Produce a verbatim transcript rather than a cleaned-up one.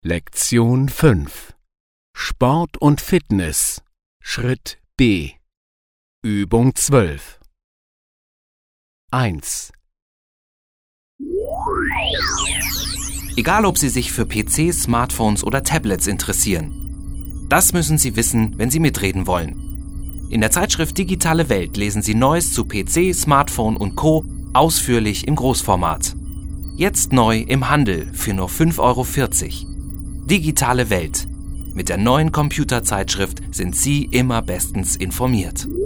Lektion fünf. Sport und Fitness. Schritt B. Übung zwölf. eins. Egal, ob Sie sich für P Cs, Smartphones oder Tablets interessieren. Das müssen Sie wissen, wenn Sie mitreden wollen. In der Zeitschrift Digitale Welt lesen Sie Neues zu P C, Smartphone und Co. ausführlich im Großformat. Jetzt neu im Handel für nur fünf Euro vierzig. Digitale Welt. Mit der neuen Computerzeitschrift sind Sie immer bestens informiert.